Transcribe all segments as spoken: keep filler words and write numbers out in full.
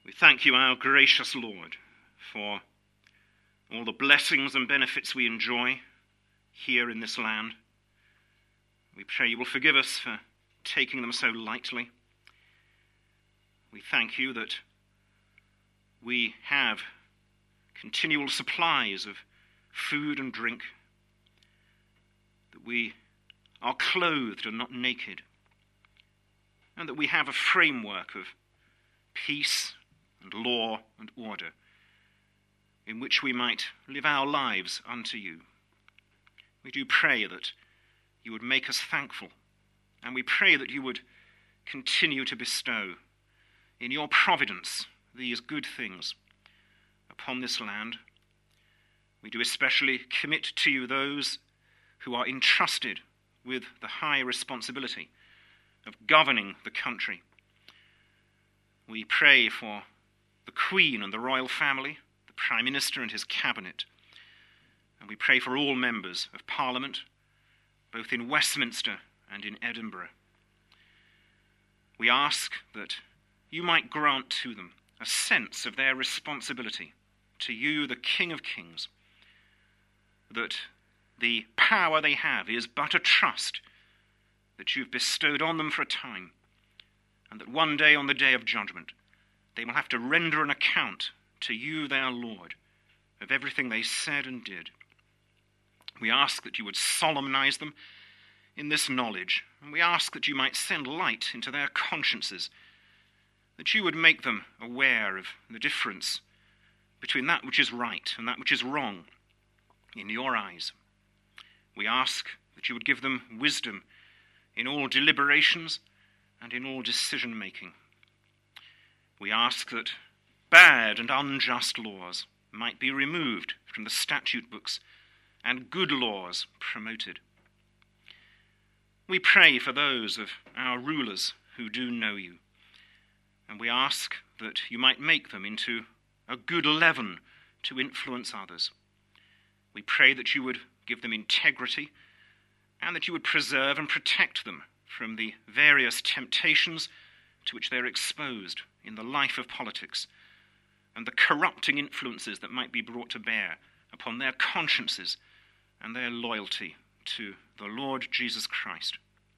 We thank you, our gracious Lord, for all the blessings and benefits we enjoy here in this land. We pray you will forgive us for taking them so lightly. We thank you that we have continual supplies of food and drink, that we are clothed and not naked, and that we have a framework of peace and law and order in which we might live our lives unto you. We do pray that you would make us thankful, and we pray that you would continue to bestow in your providence these good things upon this land. We do especially commit to you those who are entrusted with the high responsibility of governing the country. We pray for the Queen and the royal family, the Prime Minister and his cabinet, and we pray for all members of Parliament, both in Westminster and in Edinburgh. We ask that you might grant to them a sense of their responsibility to you, the King of Kings, that the power they have is but a trust that you've bestowed on them for a time, and that one day on the day of judgment they will have to render an account to you, their Lord, of everything they said and did. We ask that you would solemnize them in this knowledge, and we ask that you might send light into their consciences, that you would make them aware of the difference between that which is right and that which is wrong in your eyes. We ask that you would give them wisdom in all deliberations and in all decision-making. We ask that bad and unjust laws might be removed from the statute books and good laws promoted. We pray for those of our rulers who do know you, and we ask that you might make them into a good leaven to influence others. We pray that you would give them integrity and that you would preserve and protect them from the various temptations to which they're exposed in the life of politics and the corrupting influences that might be brought to bear upon their consciences and their loyalty to the Lord Jesus Christ.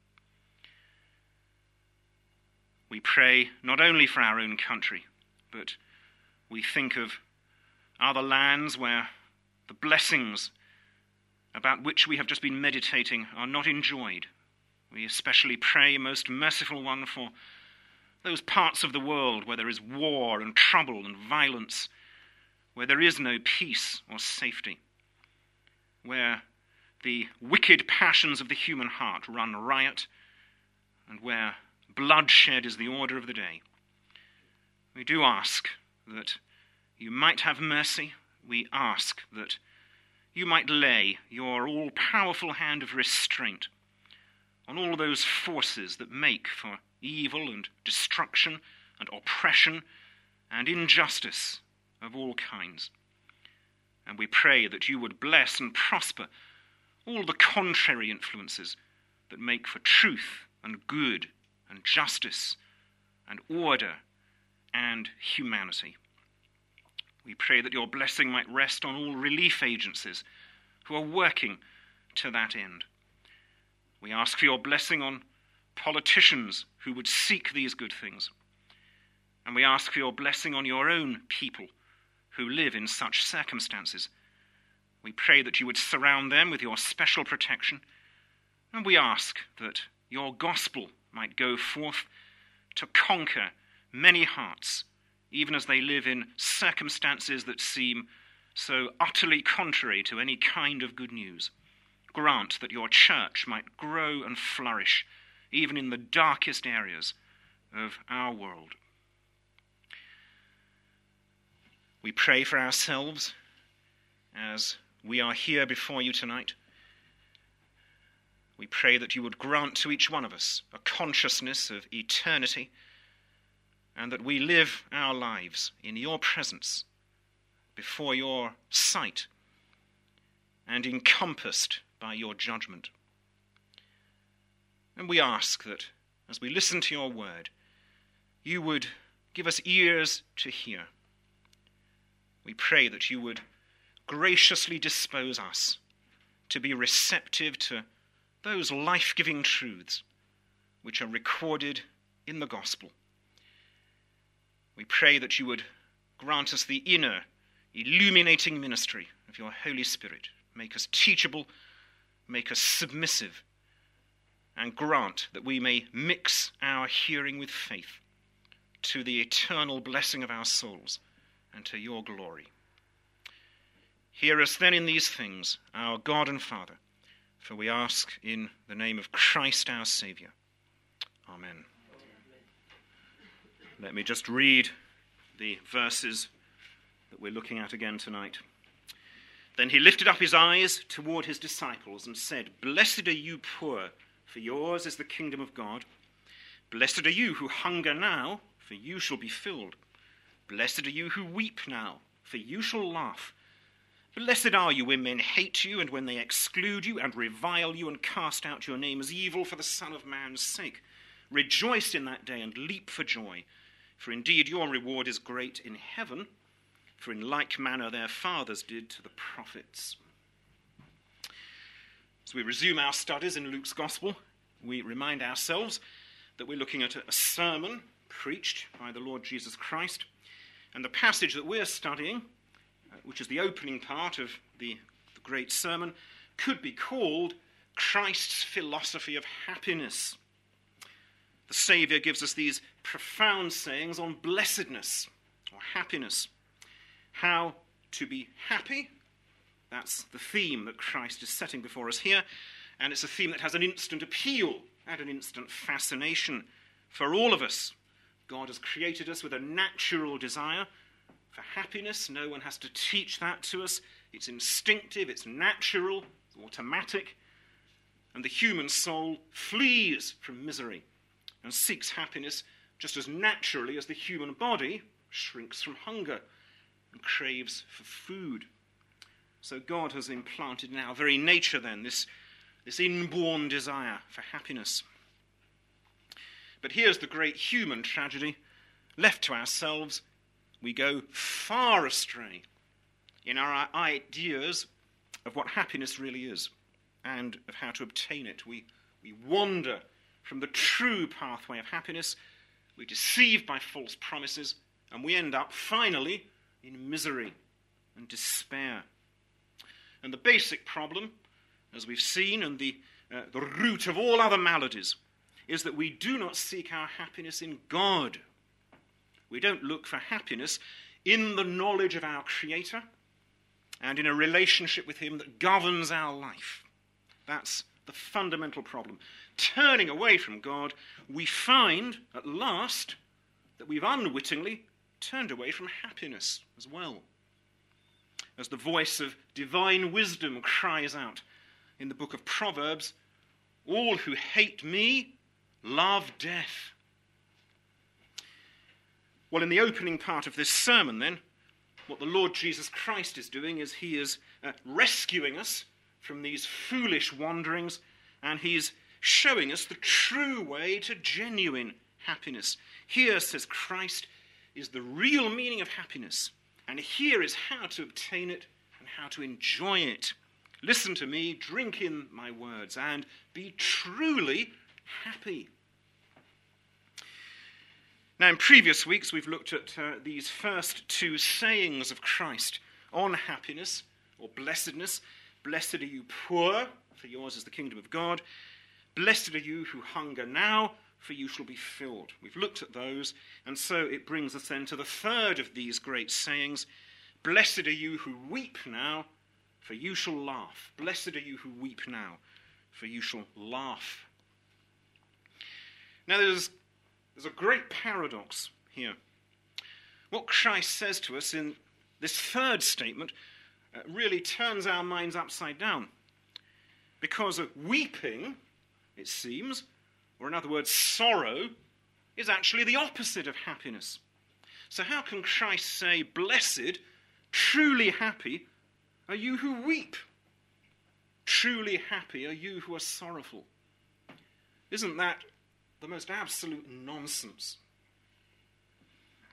We pray not only for our own country, but we think of other lands where the blessings about which we have just been meditating are not enjoyed. We especially pray, most merciful one, for those parts of the world where there is war and trouble and violence, where there is no peace or safety, where the wicked passions of the human heart run riot, and where bloodshed is the order of the day. We do ask that you might have mercy. We ask that you might lay your all-powerful hand of restraint on all those forces that make for evil and destruction and oppression and injustice of all kinds. And we pray that you would bless and prosper all the contrary influences that make for truth and good and justice and order and humanity. We pray that your blessing might rest on all relief agencies who are working to that end. We ask for your blessing on politicians who would seek these good things. And we ask for your blessing on your own people who live in such circumstances. We pray that you would surround them with your special protection. And we ask that your gospel might go forth to conquer many hearts, even as they live in circumstances that seem so utterly contrary to any kind of good news. Grant that your church might grow and flourish, even in the darkest areas of our world. We pray for ourselves as we are here before you tonight. We pray that you would grant to each one of us a consciousness of eternity, and that we live our lives in your presence, before your sight, and encompassed by your judgment. And we ask that, as we listen to your word, you would Give us ears to hear. We pray that you would graciously dispose us to be receptive to those life-giving truths which are recorded in the gospel. We pray that you would grant us the inner, illuminating ministry of your Holy Spirit. Make us teachable, make us submissive, and grant that we may mix our hearing with faith to the eternal blessing of our souls and to your glory. Hear us then in these things, our God and Father, for we ask in the name of Christ our Saviour. Amen. Let me just read the verses that we're looking at again tonight. Then he lifted up his eyes toward his disciples and said, Blessed are you poor, for yours is the kingdom of God. Blessed are you who hunger now, for you shall be filled. Blessed are you who weep now, for you shall laugh. Blessed are you when men hate you, and when they exclude you, and revile you, and cast out your name as evil for the Son of Man's sake. Rejoice in that day, and leap for joy, for indeed your reward is great in heaven, for in like manner their fathers did to the prophets. As we resume our studies in Luke's Gospel, we remind ourselves that we're looking at a sermon preached by the Lord Jesus Christ, and the passage that we're studying, which is the opening part of the, the great sermon, could be called Christ's philosophy of happiness. The Saviour gives us these profound sayings on blessedness or happiness. How to be happy, that's the theme that Christ is setting before us here, and it's a theme that has an instant appeal and an instant fascination for all of us. God has created us with a natural desire for happiness. No one has to teach that to us. It's instinctive, it's natural, it's automatic. And the human soul flees from misery and seeks happiness just as naturally as the human body shrinks from hunger and craves for food. So God has implanted in our very nature then this, this inborn desire for happiness. But here's the great human tragedy. Left to ourselves, we go far astray in our ideas of what happiness really is and of how to obtain it. We, we wander from the true pathway of happiness. We're deceived by false promises, and we end up finally in misery and despair. And the basic problem, as we've seen, and the, uh, the root of all other maladies, is that we do not seek our happiness in God. We don't look for happiness in the knowledge of our Creator and in a relationship with him that governs our life. That's the fundamental problem. Turning away from God, we find at last that we've unwittingly turned away from happiness as well. As the voice of divine wisdom cries out in the book of Proverbs, all who hate me love death. Well, in the opening part of this sermon, then, what the Lord Jesus Christ is doing is he is uh, rescuing us from these foolish wanderings, and he's showing us the true way to genuine happiness. Here, says Christ, is the real meaning of happiness, and here is how to obtain it and how to enjoy it. Listen to me, drink in my words, and be truly happy. Now, in previous weeks, we've looked at uh, these first two sayings of Christ on happiness or blessedness. Blessed are you poor, for yours is the kingdom of God. Blessed are you who hunger now, for you shall be filled. We've looked at those, and so it brings us then to the third of these great sayings. Blessed are you who weep now, for you shall laugh. Blessed are you who weep now, for you shall laugh. Now, there's There's a great paradox here. What Christ says to us in this third statement uh, really turns our minds upside down. Because of weeping, it seems, or in other words, sorrow, is actually the opposite of happiness. So how can Christ say, blessed, truly happy, are you who weep? Truly happy are you who are sorrowful. Isn't that the most absolute nonsense?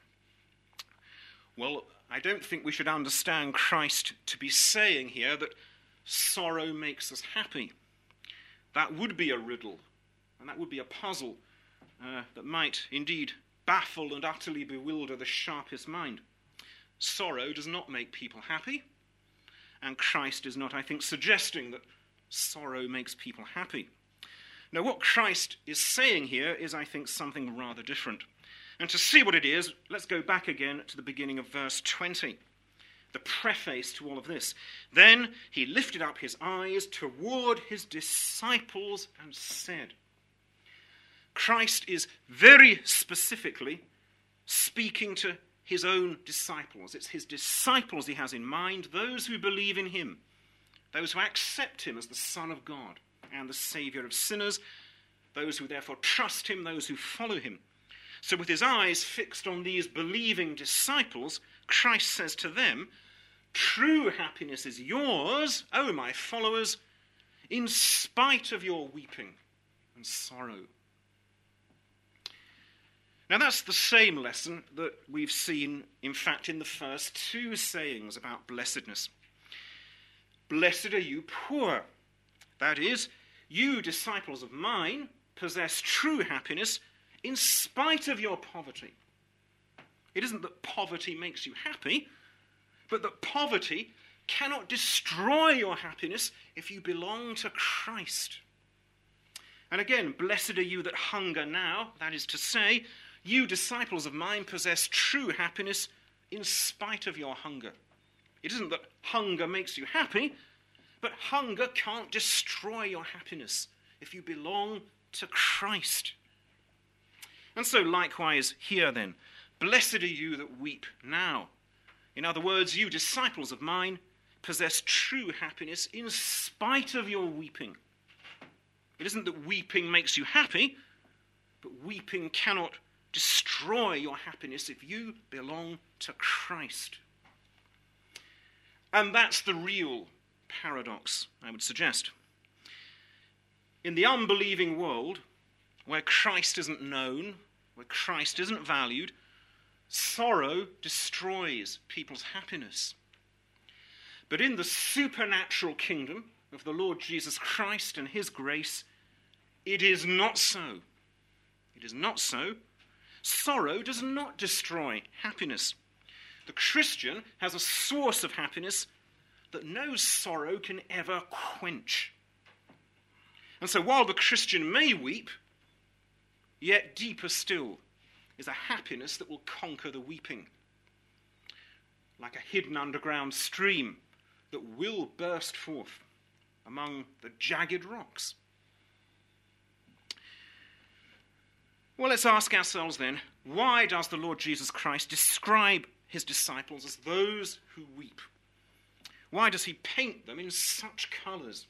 Well, I don't think we should understand Christ to be saying here that sorrow makes us happy. That would be a riddle, and that would be a puzzle uh, that might indeed baffle and utterly bewilder the sharpest mind. Sorrow does not make people happy, and Christ is not, I think, suggesting that sorrow makes people happy. Now, what Christ is saying here is, I think, something rather different. And to see what it is, let's go back again to the beginning of verse twenty, the preface to all of this. Then he lifted up his eyes toward his disciples and said. Christ is very specifically speaking to his own disciples. It's his disciples he has in mind, those who believe in him, those who accept him as the Son of God and the Saviour of sinners, those who therefore trust him, those who follow him. So with his eyes fixed on these believing disciples, Christ says to them, true happiness is yours, O my followers, in spite of your weeping and sorrow. Now that's the same lesson that we've seen, in fact, in the first two sayings about blessedness. Blessed are you poor. That is, you disciples of mine possess true happiness in spite of your poverty. It isn't that poverty makes you happy, but that poverty cannot destroy your happiness if you belong to Christ. And again, blessed are you that hunger now, that is to say, you disciples of mine possess true happiness in spite of your hunger. It isn't that hunger makes you happy, but hunger can't destroy your happiness if you belong to Christ. And so likewise here then, blessed are you that weep now. In other words, you disciples of mine possess true happiness in spite of your weeping. It isn't that weeping makes you happy, but weeping cannot destroy your happiness if you belong to Christ. And that's the real paradox, I would suggest. In the unbelieving world, where Christ isn't known, where Christ isn't valued, sorrow destroys people's happiness. But in the supernatural kingdom of the Lord Jesus Christ and his grace, it is not so. It is not so. Sorrow does not destroy happiness. The Christian has a source of happiness that no sorrow can ever quench. And so while the Christian may weep, yet deeper still is a happiness that will conquer the weeping. Like a hidden underground stream that will burst forth among the jagged rocks. Well, let's ask ourselves then, why does the Lord Jesus Christ describe his disciples as those who weep? Why does he paint them in such colours?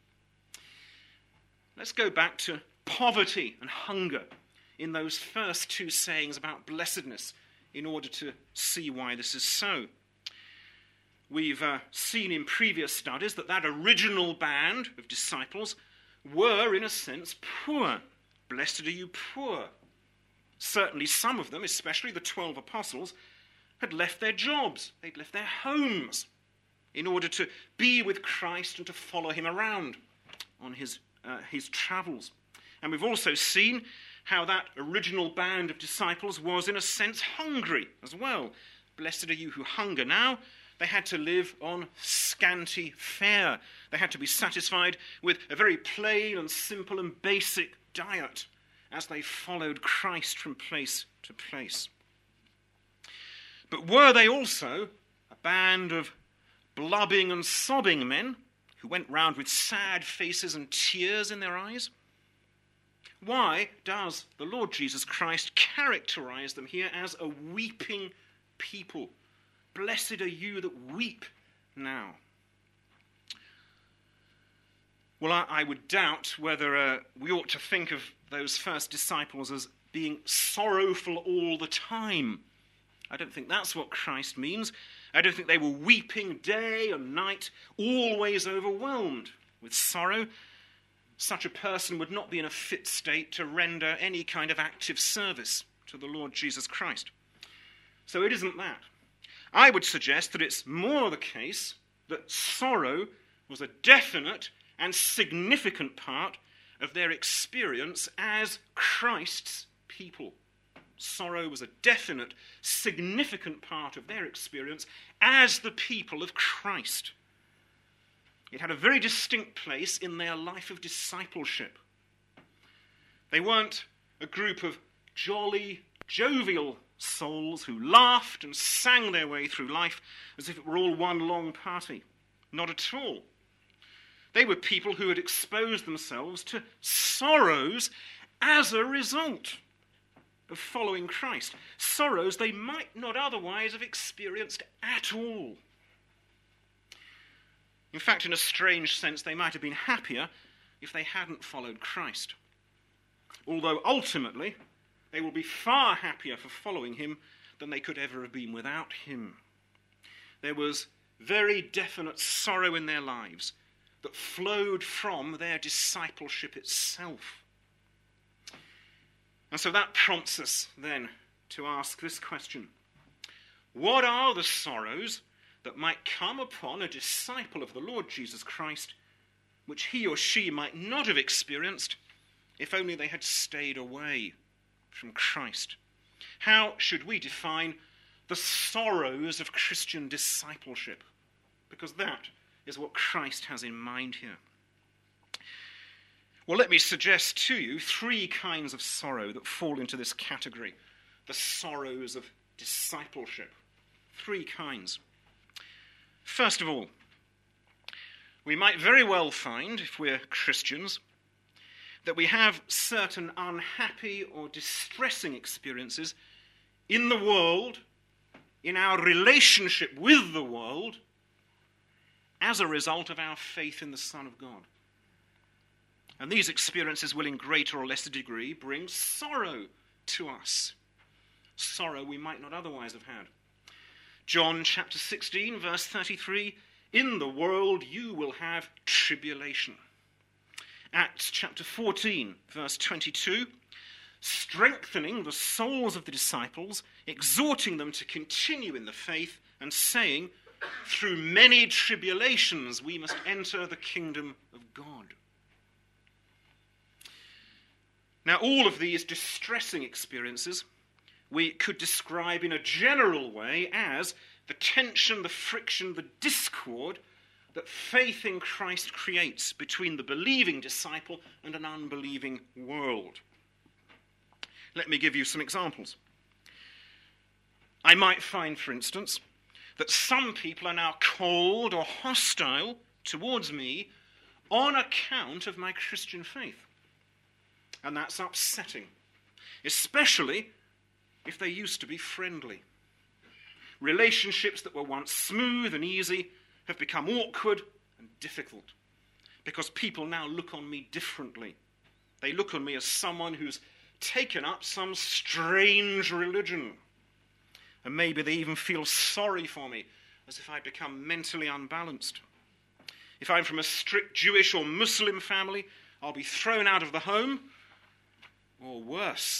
Let's go back to poverty and hunger in those first two sayings about blessedness in order to see why this is so. We've uh, seen in previous studies that that original band of disciples were, in a sense, poor. Blessed are you poor. Certainly some of them, especially the twelve apostles, had left their jobs, they'd left their homes in order to be with Christ and to follow him around on his, uh, his travels. And we've also seen how that original band of disciples was, in a sense, hungry as well. Blessed are you who hunger now. They had to live on scanty fare. They had to be satisfied with a very plain and simple and basic diet as they followed Christ from place to place. But were they also a band of blubbing and sobbing men who went round with sad faces and tears in their eyes? Why does the Lord Jesus Christ characterize them here as a weeping people? Blessed are you that weep now. Well, I, I would doubt whether uh, we ought to think of those first disciples as being sorrowful all the time. I don't think that's what Christ means. I don't think they were weeping day and night, always overwhelmed with sorrow. Such a person would not be in a fit state to render any kind of active service to the Lord Jesus Christ. So it isn't that. I would suggest that it's more the case that sorrow was a definite and significant part of their experience as Christ's people. Sorrow was a definite, significant part of their experience as the people of Christ. It had a very distinct place in their life of discipleship. They weren't a group of jolly, jovial souls who laughed and sang their way through life as if it were all one long party. Not at all. They were people who had exposed themselves to sorrows as a result of following Christ. Sorrows they might not otherwise have experienced at all. In fact, in a strange sense, they might have been happier if they hadn't followed Christ. Although ultimately, they will be far happier for following him than they could ever have been without him. There was very definite sorrow in their lives that flowed from their discipleship itself. And so that prompts us then to ask this question: what are the sorrows that might come upon a disciple of the Lord Jesus Christ, which he or she might not have experienced if only they had stayed away from Christ? How should we define the sorrows of Christian discipleship? Because that is what Christ has in mind here. Well, let me suggest to you three kinds of sorrow that fall into this category: the sorrows of discipleship. Three kinds. First of all, we might very well find, if we're Christians, that we have certain unhappy or distressing experiences in the world, in our relationship with the world, as a result of our faith in the Son of God. And these experiences will, in greater or lesser degree, bring sorrow to us. Sorrow we might not otherwise have had. John chapter sixteen, verse thirty-three, in the world you will have tribulation. Acts chapter fourteen, verse twenty-two, strengthening the souls of the disciples, exhorting them to continue in the faith, and saying, through many tribulations we must enter the kingdom of God. Now, all of these distressing experiences we could describe in a general way as the tension, the friction, the discord that faith in Christ creates between the believing disciple and an unbelieving world. Let me give you some examples. I might find, for instance, that some people are now cold or hostile towards me on account of my Christian faith. And that's upsetting, especially if they used to be friendly. Relationships that were once smooth and easy have become awkward and difficult because people now look on me differently. They look on me as someone who's taken up some strange religion. And maybe they even feel sorry for me, as if I'd become mentally unbalanced. If I'm from a strict Jewish or Muslim family, I'll be thrown out of the home, or worse.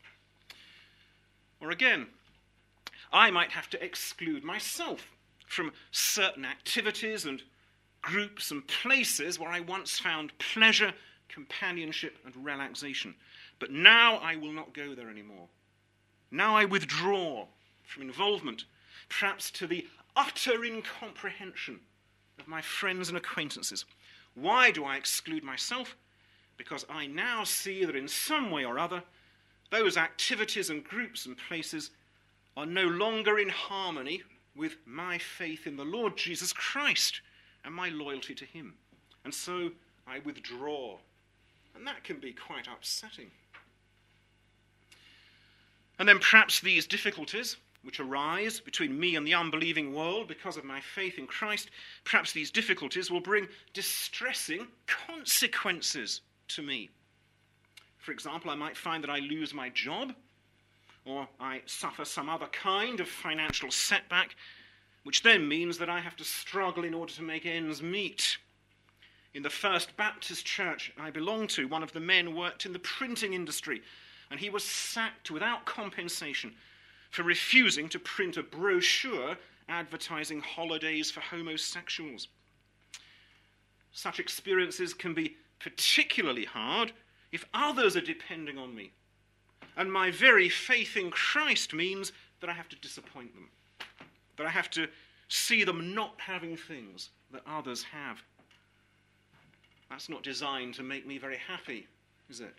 Or again, I might have to exclude myself from certain activities and groups and places where I once found pleasure, companionship, and relaxation. But now I will not go there anymore. Now I withdraw from involvement, perhaps to the utter incomprehension of my friends and acquaintances. Why do I exclude myself? Because I now see that in some way or other, those activities and groups and places are no longer in harmony with my faith in the Lord Jesus Christ and my loyalty to him. And so I withdraw. And that can be quite upsetting. And then perhaps these difficulties which arise between me and the unbelieving world because of my faith in Christ, perhaps these difficulties will bring distressing consequences to me. For example, I might find that I lose my job, or I suffer some other kind of financial setback, which then means that I have to struggle in order to make ends meet. In the First Baptist Church I belonged to, one of the men worked in the printing industry, and he was sacked without compensation for refusing to print a brochure advertising holidays for homosexuals. Such experiences can be particularly hard if others are depending on me, and my very faith in Christ means that I have to disappoint them, that I have to see them not having things that others have. That's not designed to make me very happy, is it?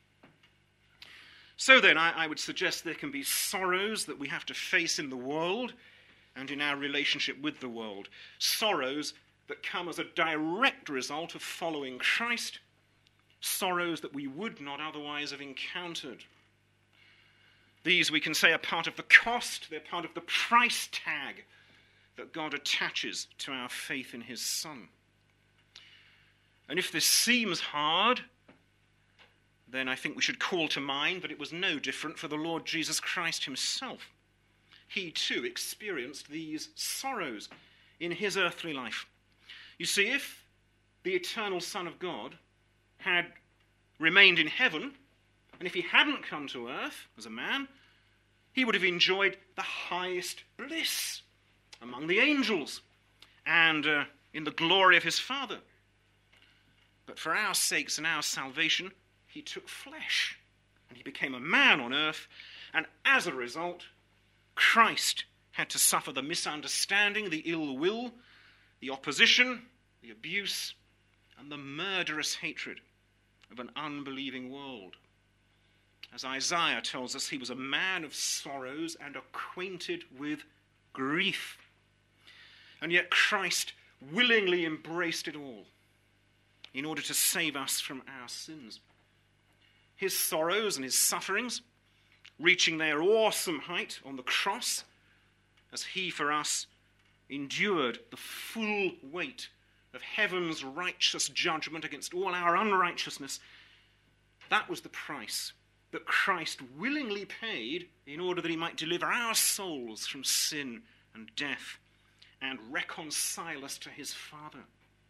So then, I, I would suggest there can be sorrows that we have to face in the world and in our relationship with the world. Sorrows that come as a direct result of following Christ. Sorrows that we would not otherwise have encountered. These, we can say, are part of the cost, they're part of the price tag that God attaches to our faith in his Son. And if this seems hard, then I think we should call to mind that it was no different for the Lord Jesus Christ himself. He too experienced these sorrows in his earthly life. You see, if the eternal Son of God had remained in heaven, and if he hadn't come to earth as a man, he would have enjoyed the highest bliss among the angels and uh, in the glory of his Father. But for our sakes and our salvation, he took flesh, and he became a man on earth, and as a result, Christ had to suffer the misunderstanding, the ill will, the opposition, the abuse, and the murderous hatred of an unbelieving world. As Isaiah tells us, he was a man of sorrows and acquainted with grief. And yet Christ willingly embraced it all in order to save us from our sins. His sorrows and his sufferings, reaching their awesome height on the cross, as he for us endured the full weight of heaven's righteous judgment against all our unrighteousness, that was the price that Christ willingly paid in order that he might deliver our souls from sin and death and reconcile us to his Father.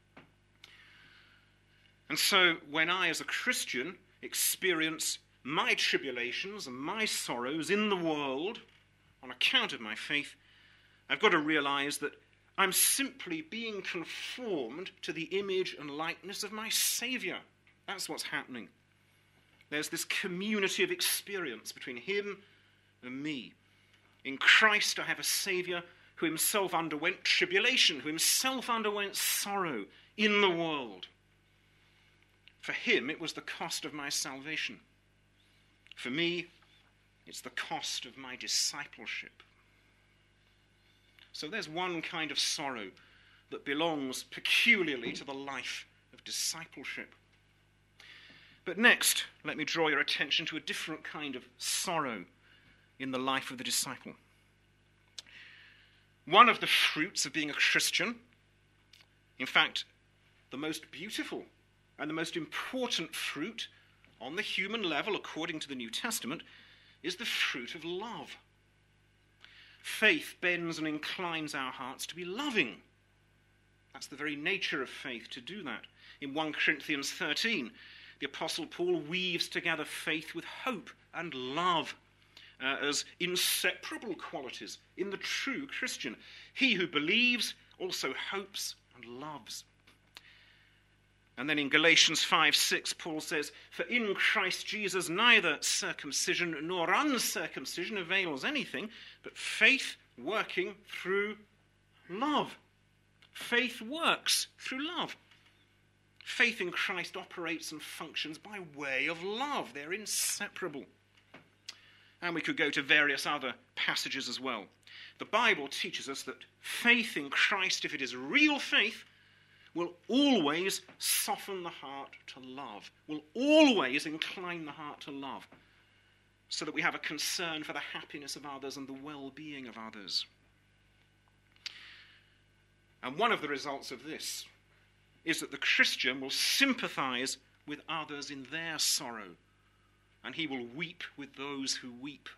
And so when I, as a Christian, experience my tribulations and my sorrows in the world on account of my faith, I've got to realize that I'm simply being conformed to the image and likeness of my Saviour. That's what's happening. There's this community of experience between him and me. In Christ I have a Saviour who himself underwent tribulation, who himself underwent sorrow in the world. For him, it was the cost of my salvation. For me, it's the cost of my discipleship. So there's one kind of sorrow that belongs peculiarly to the life of discipleship. But next, let me draw your attention to a different kind of sorrow in the life of the disciple. One of the fruits of being a Christian, in fact, the most beautiful and the most important fruit on the human level, according to the New Testament, is the fruit of love. Faith bends and inclines our hearts to be loving. That's the very nature of faith, to do that. In First Corinthians thirteen, the Apostle Paul weaves together faith with hope and love uh, as inseparable qualities in the true Christian. He who believes also hopes and loves. And then in Galatians five six, Paul says, "For in Christ Jesus neither circumcision nor uncircumcision avails anything, but faith working through love." Faith works through love. Faith in Christ operates and functions by way of love. They're inseparable. And we could go to various other passages as well. The Bible teaches us that faith in Christ, if it is real faith, will always soften the heart to love, will always incline the heart to love, so that we have a concern for the happiness of others and the well-being of others. And one of the results of this is that the Christian will sympathize with others in their sorrow, and he will weep with those who weep.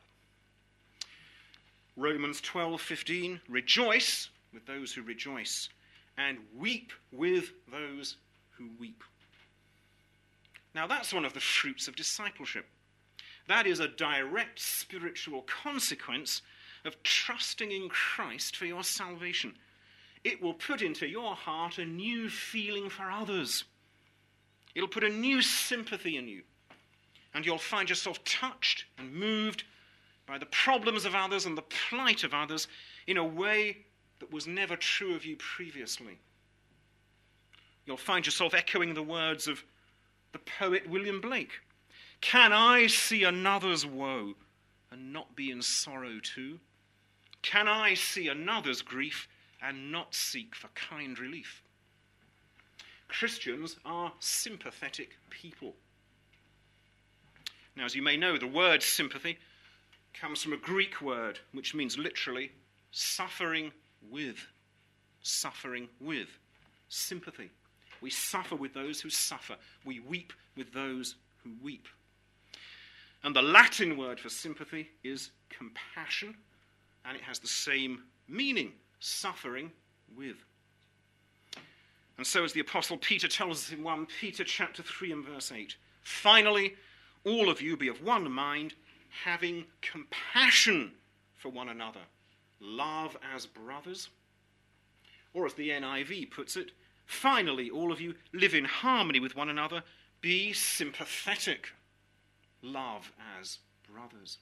Romans twelve fifteen, "Rejoice with those who rejoice, and weep with those who weep." Now that's one of the fruits of discipleship. That is a direct spiritual consequence of trusting in Christ for your salvation. It will put into your heart a new feeling for others. It'll put a new sympathy in you. And you'll find yourself touched and moved by the problems of others and the plight of others in a way that was never true of you previously. You'll find yourself echoing the words of the poet William Blake. Can I see another's woe and not be in sorrow too? Can I see another's grief and not seek for kind relief? Christians are sympathetic people. Now, as you may know, the word sympathy comes from a Greek word which means literally suffering with. Suffering with. Sympathy. We suffer with those who suffer. We weep with those who weep. And the Latin word for sympathy is compassion, and it has the same meaning, suffering with. And so as the Apostle Peter tells us in First Peter chapter three and verse eight, finally, all of you be of one mind, having compassion for one another. Love as brothers. Or as the N I V puts it, finally, all of you live in harmony with one another. Be sympathetic. Love as brothers.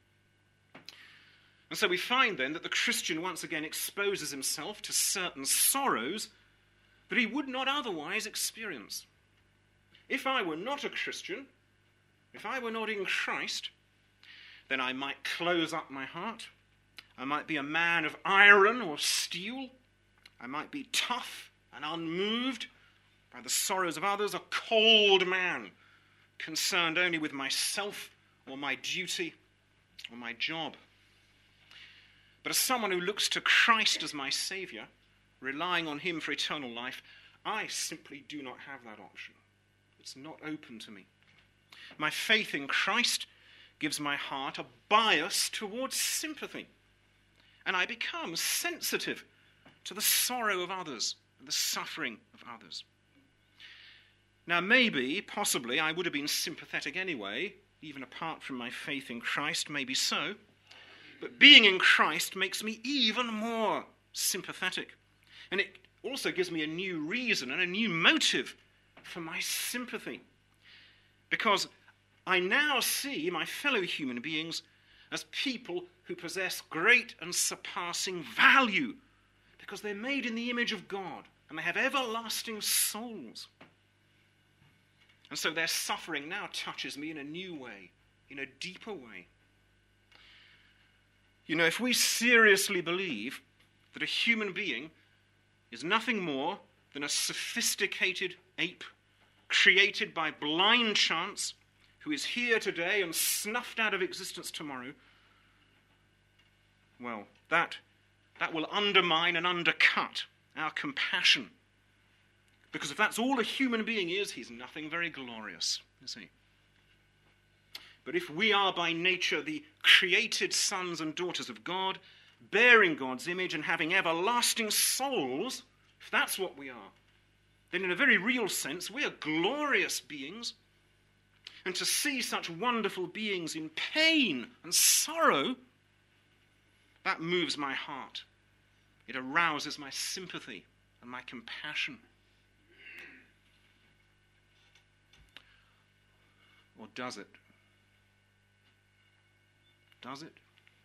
And so we find then that the Christian once again exposes himself to certain sorrows that he would not otherwise experience. If I were not a Christian, if I were not in Christ, then I might close up my heart. I might be a man of iron or steel. I might be tough and unmoved by the sorrows of others, a cold man, concerned only with myself or my duty or my job. But as someone who looks to Christ as my Saviour, relying on him for eternal life, I simply do not have that option. It's not open to me. My faith in Christ gives my heart a bias towards sympathy, and I become sensitive to the sorrow of others and the suffering of others. Now, maybe, possibly, I would have been sympathetic anyway, even apart from my faith in Christ, maybe so. But being in Christ makes me even more sympathetic. And it also gives me a new reason and a new motive for my sympathy. Because I now see my fellow human beings as people who possess great and surpassing value, because they're made in the image of God and they have everlasting souls. And so their suffering now touches me in a new way, in a deeper way. You know, if we seriously believe that a human being is nothing more than a sophisticated ape created by blind chance, who is here today and snuffed out of existence tomorrow, well, that, that will undermine and undercut our compassion. Because if that's all a human being is, he's nothing very glorious, is he? But if we are by nature the created sons and daughters of God, bearing God's image and having everlasting souls, if that's what we are, then in a very real sense, we are glorious beings. And to see such wonderful beings in pain and sorrow, that moves my heart. It arouses my sympathy and my compassion. Or does it? Does it?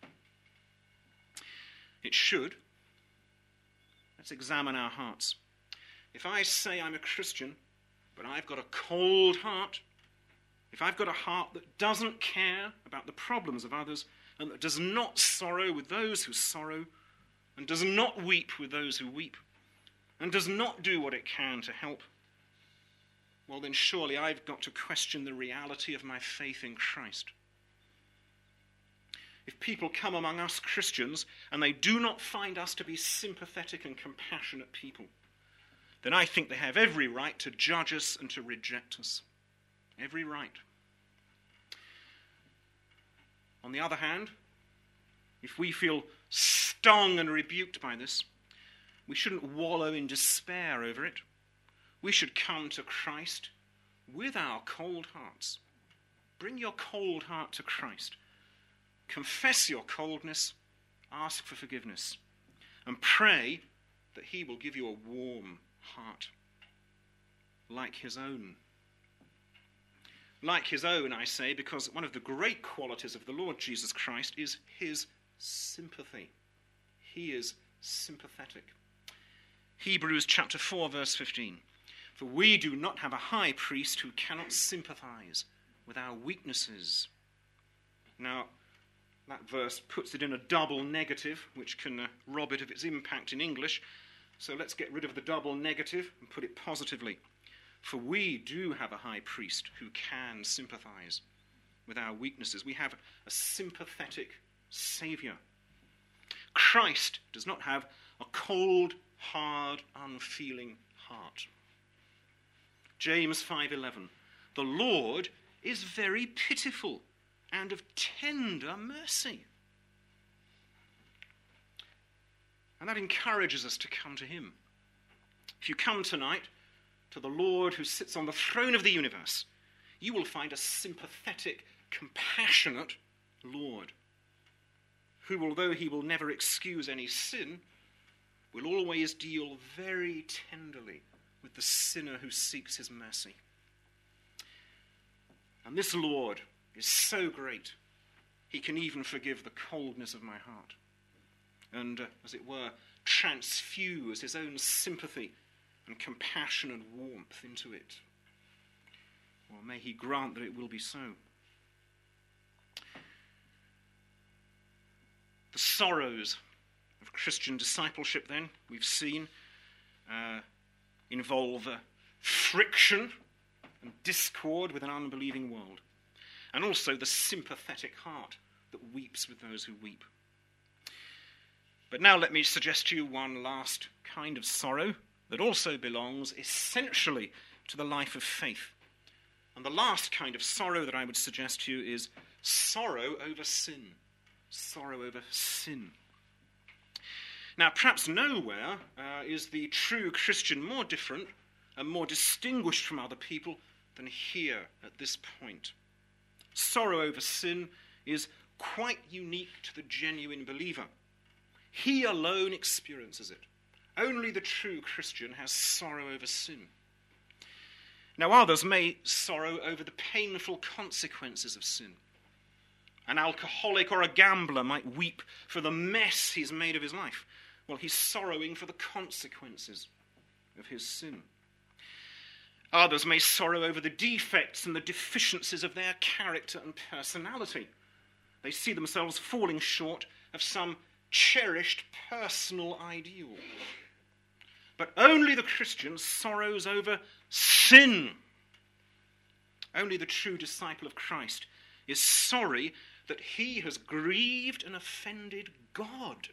It should. Let's examine our hearts. If I say I'm a Christian, but I've got a cold heart, if I've got a heart that doesn't care about the problems of others, and that does not sorrow with those who sorrow, and does not weep with those who weep, and does not do what it can to help, well then surely I've got to question the reality of my faith in Christ. If people come among us Christians and they do not find us to be sympathetic and compassionate people, then I think they have every right to judge us and to reject us. Every right. On the other hand, if we feel stung and rebuked by this, we shouldn't wallow in despair over it. We should come to Christ with our cold hearts. Bring your cold heart to Christ. Confess your coldness ask for forgiveness, and pray that he will give you a warm heart, like his own. Like his own, I say, because one of the great qualities of the Lord Jesus Christ is his sympathy. He is sympathetic. Hebrews chapter four, verse fifteen. For we do not have a high priest who cannot sympathize with our weaknesses. Now, that verse puts it in a double negative, which can uh, rob it of its impact in English. So let's get rid of the double negative and put it positively. For we do have a high priest who can sympathize with our weaknesses. We have a sympathetic Saviour. Christ does not have a cold, hard, unfeeling heart. James five eleven. The Lord is very pitiful and of tender mercy. And that encourages us to come to him. If you come tonight to the Lord who sits on the throne of the universe, you will find a sympathetic, compassionate Lord, who, although he will never excuse any sin, will always deal very tenderly with the sinner who seeks his mercy. And this Lord is so great, he can even forgive the coldness of my heart and, uh, as it were, transfuse his own sympathy and compassion and warmth into it. Well, may he grant that it will be so. The sorrows of Christian discipleship, then, we've seen, uh, involve uh, friction and discord with an unbelieving world, and also the sympathetic heart that weeps with those who weep. But now let me suggest to you one last kind of sorrow that also belongs essentially to the life of faith. And the last kind of sorrow that I would suggest to you is sorrow over sin. Sorrow over sin. Now, perhaps nowhere uh, is the true Christian more different and more distinguished from other people than here at this point. Sorrow over sin is quite unique to the genuine believer. He alone experiences it. Only the true Christian has sorrow over sin. Now, others may sorrow over the painful consequences of sin. An alcoholic or a gambler might weep for the mess he's made of his life. Well, he's sorrowing for the consequences of his sin. Others may sorrow over the defects and the deficiencies of their character and personality. They see themselves falling short of some cherished personal ideal. But only the Christian sorrows over sin. Only the true disciple of Christ is sorry that he has grieved and offended God.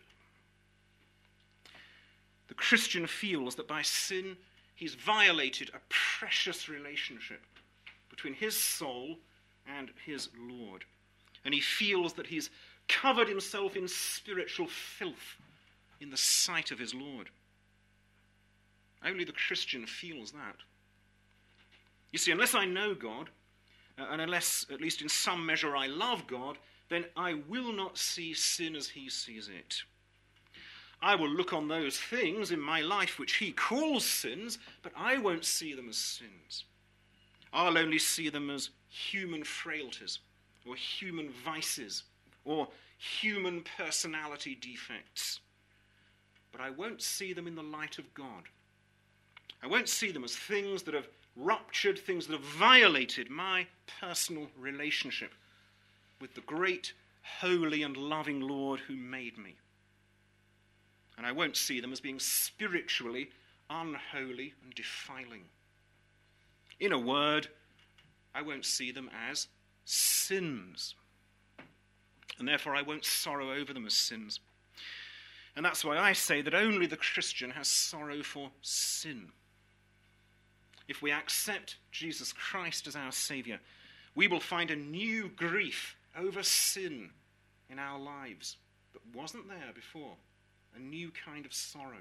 The Christian feels that by sin he's violated a precious relationship between his soul and his Lord. And he feels that he's covered himself in spiritual filth in the sight of his Lord. Only the Christian feels that. You see, unless I know God, uh, and unless, at least in some measure, I love God, then I will not see sin as he sees it. I will look on those things in my life which he calls sins, but I won't see them as sins. I'll only see them as human frailties, or human vices, or human personality defects. But I won't see them in the light of God. I won't see them as things that have ruptured, things that have violated my personal relationship with the great, holy, and loving Lord who made me. And I won't see them as being spiritually unholy and defiling. In a word, I won't see them as sins. And therefore I won't sorrow over them as sins. And that's why I say that only the Christian has sorrow for sin. If we accept Jesus Christ as our Saviour, we will find a new grief over sin in our lives that wasn't there before. A new kind of sorrow.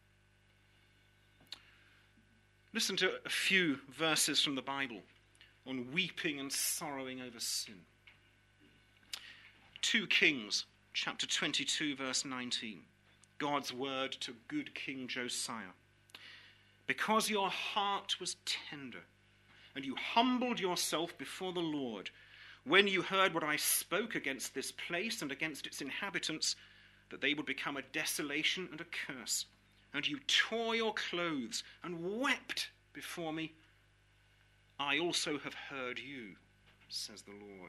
Listen to a few verses from the Bible on weeping and sorrowing over sin. Second Kings chapter twenty-two, verse nineteen. God's word to good King Josiah. Because your heart was tender, and you humbled yourself before the Lord, when you heard what I spoke against this place and against its inhabitants, that they would become a desolation and a curse, and you tore your clothes and wept before me, I also have heard you, says the Lord.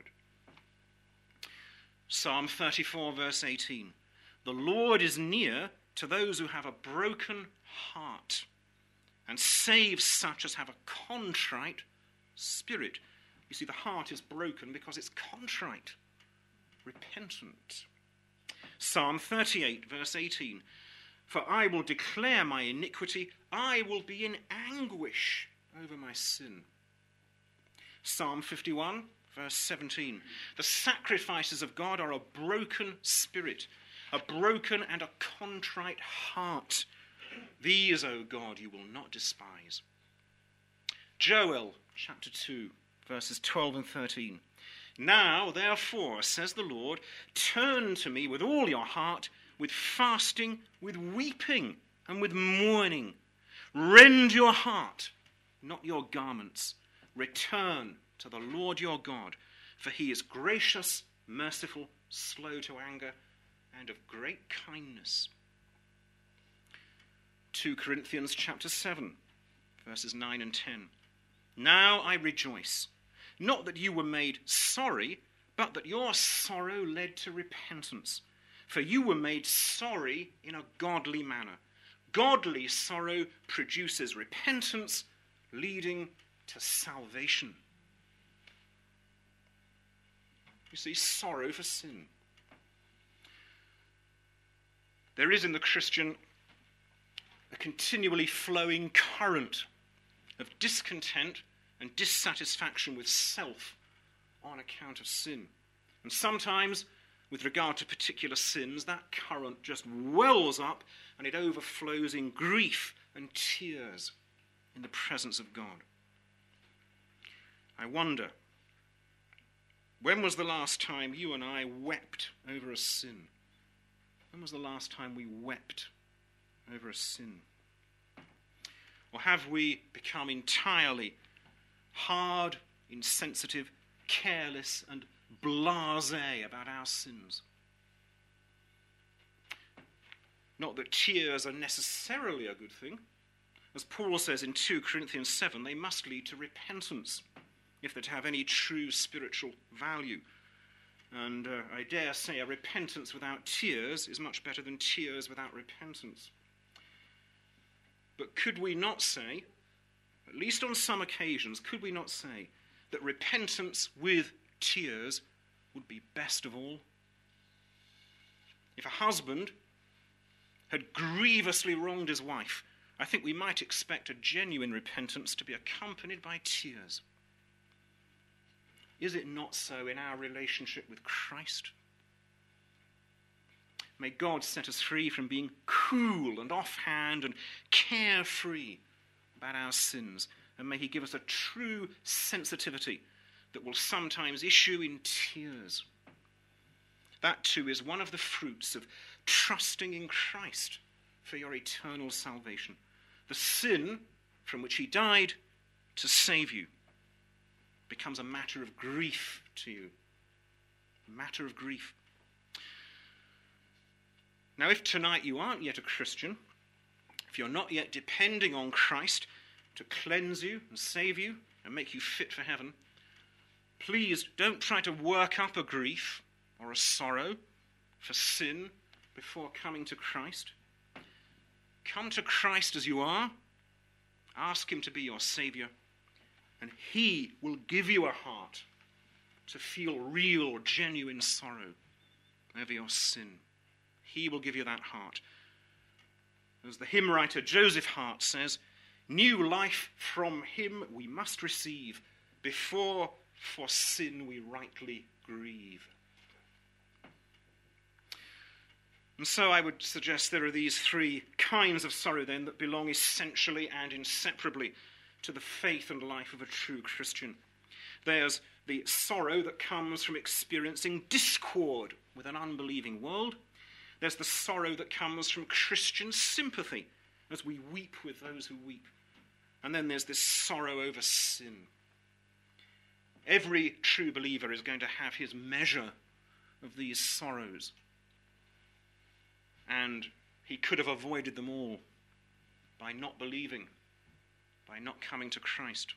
Psalm thirty-four, verse eighteen. The Lord is near to those who have a broken heart, and saves such as have a contrite spirit. You see, the heart is broken because it's contrite, repentant. Psalm thirty-eight, verse eighteen. For I will declare my iniquity, I will be in anguish over my sin. Psalm fifty-one, verse seventeen. The sacrifices of God are a broken spirit, a broken and a contrite heart. These, O God, you will not despise. Joel chapter two, verses twelve and thirteen. Now, therefore, says the Lord, turn to me with all your heart, with fasting, with weeping, and with mourning. Rend your heart, not your garments. Return to the Lord your God, for he is gracious, merciful, slow to anger, and of great kindness. Second Corinthians chapter seven, verses nine and ten. Now I rejoice, not that you were made sorry, but that your sorrow led to repentance. For you were made sorry in a godly manner. Godly sorrow produces repentance, leading to salvation. You see, sorrow for sin. There is in the Christian a continually flowing current of discontent and dissatisfaction with self on account of sin. And sometimes, with regard to particular sins, that current just wells up and it overflows in grief and tears in the presence of God. I wonder, when was the last time you and I wept over a sin? When was the last time we wept over a sin? Or have we become entirely hard, insensitive, careless, and blasé about our sins? Not that tears are necessarily a good thing. As Paul says in Second Corinthians seven, they must lead to repentance if they're to have any true spiritual value. And uh, I dare say a repentance without tears is much better than tears without repentance. But could we not say, at least on some occasions, could we not say that repentance with tears would be best of all? If a husband had grievously wronged his wife, I think we might expect a genuine repentance to be accompanied by tears. Is it not so in our relationship with Christ? May God set us free from being cool and offhand and carefree about our sins, and may he give us a true sensitivity that will sometimes issue in tears. That too is one of the fruits of trusting in Christ for your eternal salvation. The sin from which he died to save you becomes a matter of grief to you. A matter of grief. Now, if tonight you aren't yet a Christian, if you're not yet depending on Christ to cleanse you and save you and make you fit for heaven, please don't try to work up a grief or a sorrow for sin before coming to Christ. Come to Christ as you are. Ask him to be your Saviour, and he will give you a heart to feel real, genuine sorrow over your sin. He will give you that heart. As the hymn writer Joseph Hart says, new life from him we must receive before for sin we rightly grieve. And so I would suggest there are these three kinds of sorrow then that belong essentially and inseparably to the faith and life of a true Christian. There's the sorrow that comes from experiencing discord with an unbelieving world. There's the sorrow that comes from Christian sympathy as we weep with those who weep. And then there's this sorrow over sin. Every true believer is going to have his measure of these sorrows. And he could have avoided them all by not believing, by not coming to Christ.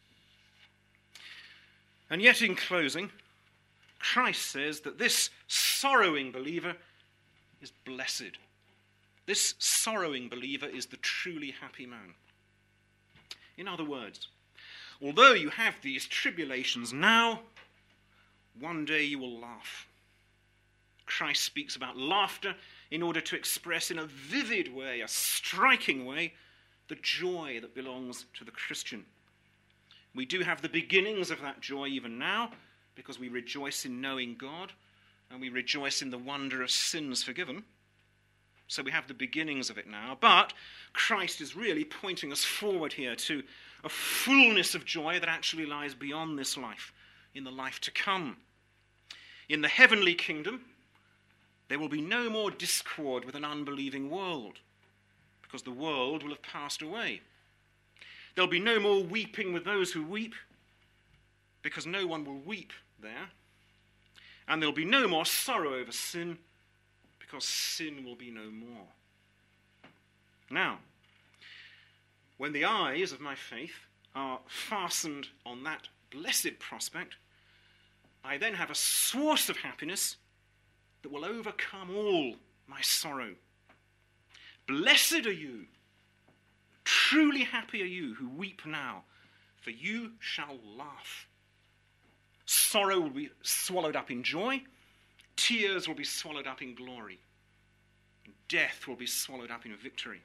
And yet in closing, Christ says that this sorrowing believer is blessed. This sorrowing believer is the truly happy man. In other words, although you have these tribulations now, one day you will laugh. Christ speaks about laughter in order to express in a vivid way, a striking way, the joy that belongs to the Christian. We do have the beginnings of that joy even now, because we rejoice in knowing God, and we rejoice in the wonder of sins forgiven. So we have the beginnings of it now. But Christ is really pointing us forward here to a fullness of joy that actually lies beyond this life, in the life to come. In the heavenly kingdom, there will be no more discord with an unbelieving world, because the world will have passed away. There'll be no more weeping with those who weep, because no one will weep there. And there'll be no more sorrow over sin, because sin will be no more. Now, when the eyes of my faith are fastened on that blessed prospect, I then have a source of happiness that will overcome all my sorrow. Blessed are you, truly happy are you who weep now, for you shall laugh. Sorrow will be swallowed up in joy, tears will be swallowed up in glory, and death will be swallowed up in victory.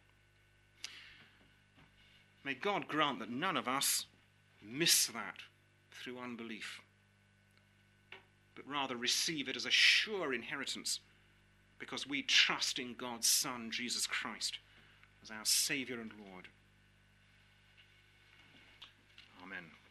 May God grant that none of us miss that through unbelief, but rather receive it as a sure inheritance because we trust in God's Son, Jesus Christ, as our Saviour and Lord. Amen.